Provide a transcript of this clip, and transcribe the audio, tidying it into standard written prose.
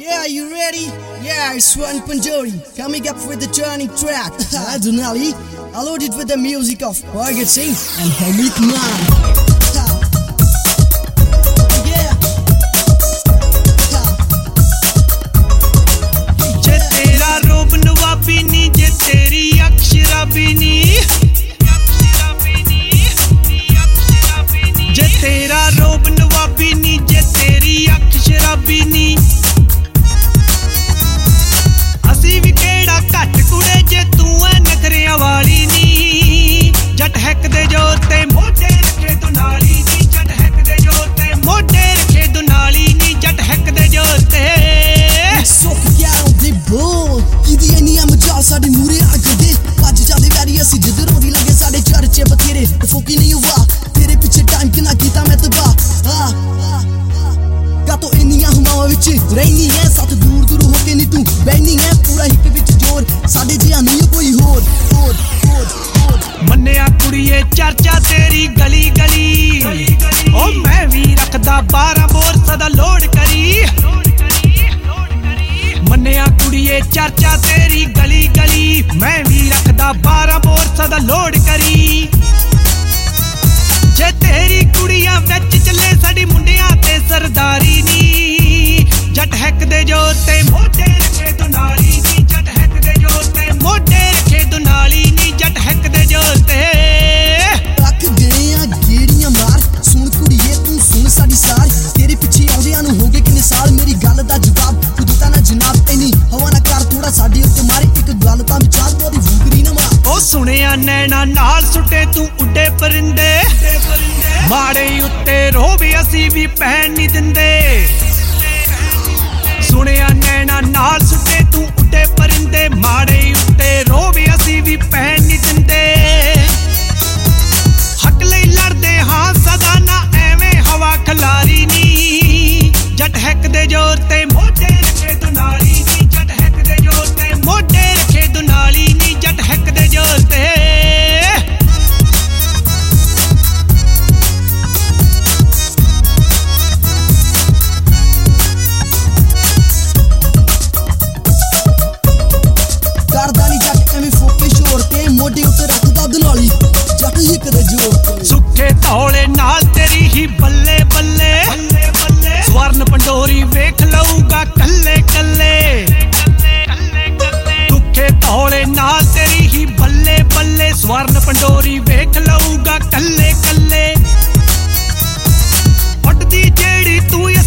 Yeah, you ready? Yeah, it's Swan Panjori coming up with the turning track. Adonali, I loaded with the music of Bhagat Singh and Hamid Man. ਸਾਡੇ ਮੂਰੇ ਆ ਗਏ ਭੱਜ ਜਾਂਦੇ very ਅਸੀਂ ਜਿੱਧਰੋਂ ਦੀ ਲੱਗੇ ਸਾਡੇ ਚਰਚੇ ਬਥੇਰੇ ਫੋਕੀ ਨਹੀਂ ਹੁਆ ਤੇਰੇ ਪਿੱਛੇ ਟਾਈਮ ਕਿੰਨਾ ਕੀਤਾ ਮੈਂ ਤਬਾਹ ਕਾਤੋਂ ਇੰਨੀਆਂ ਹਮਾਵਾਂ ਵਿੱਚ ਰਹਿਨੀ ਹੈ ਸੱਤ ਦੂਰ ਦੂਰ ਹੋ ਕੇ ਨਹੀਂ ਤੂੰ ਬੈਣੀ ਹੈ ਪੂਰਾ ਹਿੱਕ ਵਿੱਚ ਜ਼ੋਰ ਸਾਡੇ ਜਿਹਾ ਨਹੀਂ ਕੋਈ ਹੋਰ ਮੰਨਿਆ ਕੁੜੀਏ ਚਰਚਾ ਤੇਰੀ ਗਲੀ ਗਲੀ ਓ ਮੈਂ ਵੀ ਰੱਖਦਾ 12 ਬੋਰ ਸਦਾ ਲੋਡ ਕਰੀ ਮੰਨਿਆ ਕੁੜੀਏ ਚਰਚਾ ਤੇਰੀ ਗਲੀ ਗਲੀ ਮੈਂ ਵੀ ਰੱਖਦਾ 12 ਬੋਰ ਸਦਾ ਲੋਡ ਕਰੀ ਜੇ ਤੇਰੀ ਕੁੜੀਆਂ ਵਿੱਚ ਚੱਲੇ ਸਾਡੀ ਮੁੰਡਿਆਂ ਤੇ ਸਰਦਾਰੀ ਨੀ ਜੱਟ ਹੈਕ ਦੇ ਜੋ ਤੇ ਮੋਢੇ ਰੱਖੇ ਦੁਨਾਲੀ ਨੀ ਜੱਟ ਹੈਕ ਦੇ ਜੋ ਤੇ ਮੋਢੇ ਰੱਖੇ ਦੁਨਾਲੀ ਨੀ ਜੱਟ ਹੈਕ ਦੇ ਜੋ ਤੇ ਰੱਖ ਗਏ ਆ ਗੇੜੀਆਂ ਮਾਰ ਸੁਣ ਕੁੜੀਏ ਤੂੰ ਸੁਣ ਸਾਡੀ ਸਾਰ ਤੇਰੇ ਪਿੱਛੇ ਆਉਂਦਿਆਂ ਨੂੰ ਹੋ ਗਏ ਕਿੰਨੇ ਸਾਲ ਮੇਰੀ ਗੱਲ ਦਾ ਜਵਾਬ ਤੂੰ ਦਿੱਤਾ ਨਾ ਜਨਾਬ ਐਨੀ ਹਵਾ ਨਾ ਕਰ ਥੋੜਾ ਸਾਡੇ ਉੱਤੇ ਮਾਰੇ ਇੱਕ ਗੱਲ ਤਾਂ ਵਿਚਾਰ ਤੂੰ ਉਹਦੀ ਵੂਗਰੀ ਨਾ ਮਾਰ ਉਹ ਸੁਣਿਆ ਨੈਣਾ ਨਾਲ ਸੁੱਟੇ ਤੂੰ ਉੱਡੇ ਪਰਿੰਦੇ ਮਾੜੇ ਉੱਤੇ ਰੋਬ ਅਸੀਂ ਵੀ ਪੈਣ ਨਹੀਂ ਦਿੰਦੇ ਸੁਣਿਆ ਨੈਣਾ ਨਾਲ ਸੁੱਟੇ ਤੂੰ ਉੱਡੇ ਪਰਿੰਦੇ ਮਾੜੇ ਉੱਤੇ ਰੋਬ ਅਸੀਂ ਵੀ ਪੈਣ ਨਹੀਂ ਦਿੰਦੇ ਹੱਕ ਲਈ ਲੜਦੇ ਹਾਂ ਸਦਾ ਨਾ ਐਵੇਂ ਹਵਾ ਖਲਾਰੀ ਨੀ ਜੱਟ ਹੈਕ ਦੇ ਜ਼ੋਰ ਤੇ ਮੋਢੇ ਰੱਖੇ ਦੁਨਾਲੀ ਨੀ ਜੱਟ ਹੈਕ ਦੇ ਜ਼ੋਰ ਤੇ ਮੋਢੇ ਰੱਖੇ ਦੁਨਾਲੀ ਨੀ ਜੱਟ ਹੈਕ ਦੇ ਜ਼ੋਰ ਤੇ ਮੋਢੇ ਉੱਤੇ ਰੱਖਦਾ ਦੁਨਾਲੀ ਜੱਟ ਹਿੱਕ ਦੇ ਜ਼ੋਰ ਸੁੱਖੇ ਧੌਲੇ ਨਾਲ ਤੇਰੀ ਹੀ ਬੱਲੇ ਬੱਲੇ ਸਵਰਨ ਪੰਡੋਰੀ ਵੇਖ ਲਊਗਾ ਕੱਲੇ ਕੱਲੇ ਸੁੱਖੇ ਧੌਲੇ ਨਾਲ ਤੇਰੀ ਹੀ ਬੱਲੇ ਬੱਲੇ ਸਵਰਨ ਪੰਡੋਰੀ ਵੇਖ ਲਊਗਾ ਕੱਲੇ ਕੱਲੇ ਉੱਡਦੀ ਜਿਹੜੀ ਤੂੰ